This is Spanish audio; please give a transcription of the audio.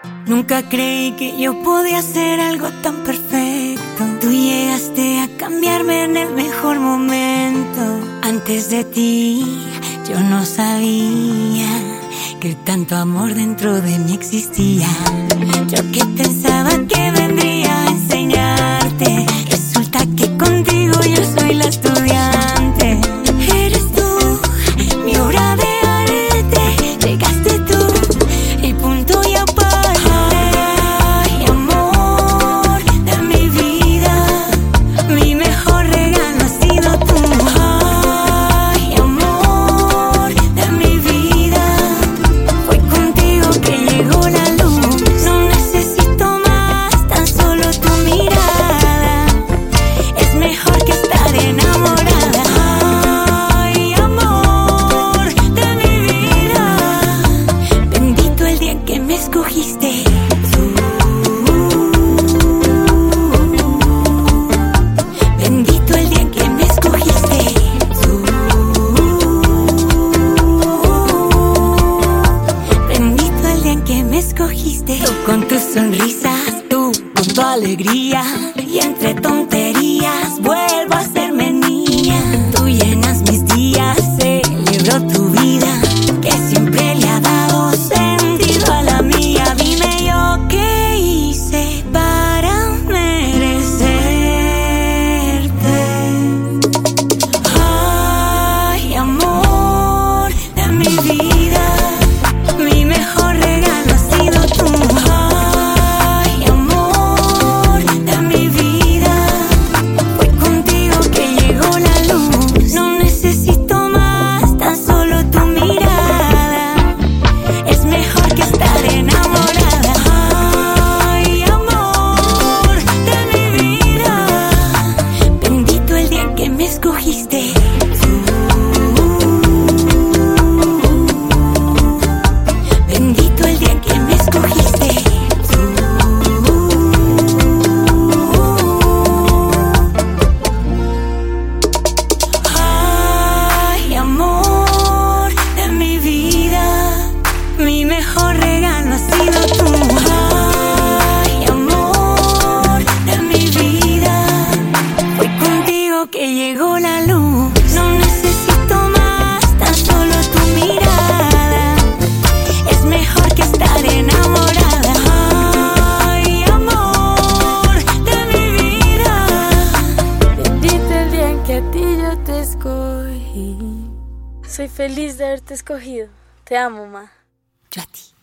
Nunca creí que yo podía hacer algo tan perfecto. Tú llegaste a cambiarme en el mejor momento. Antes de ti yo no sabía que tanto amor dentro de mí existía. Yo que pensaba que vendría a enseñarte, resulta que contigo yo soy la estudiante. Eres tú, mi obra de arte, llegaste tú y punto y aparte. Ay, amor de mi vida, mi mejor regalo ha sido tú. Ay, amor de mi vida, fue contigo que llegó la luz. No necesito más, tan solo tu mirada es mejor que estar enamorada. Ay, amor de mi vida, bendito el día en que me escogiste. Bendito el día en que me escogiste. Bendito el día en que me escogiste. Tú con tus sonrisas, tú con tu alegría, y entre tonterías vuelvo a serme niña. Tú llenas mis días, celebro tu vida, que siempre le ha dado sentido a la mía. Dime yo qué hice para merecerte. Ay, amor de mi vida, mi mejor regalo ha sido tú. Ay, amor de mi vida, fue contigo que llegó la luz. No necesito más, tan solo tu mirada es mejor que estar enamorada. Ay, amor de mi vida, bendito el día en que me escogiste. Bendito el día en que me escogiste. Ay, amor de mi vida, mi mejor regalo ha sido tú. Ay, amor de mi vida, fue contigo que llegó la luz. No necesito más, tan solo tu mirada es mejor que estar enamorada. Ay, amor de mi vida, Bendito el día en que a ti yo te escogí. Soy feliz de haberte escogido. Te amo, ma. yo a ti.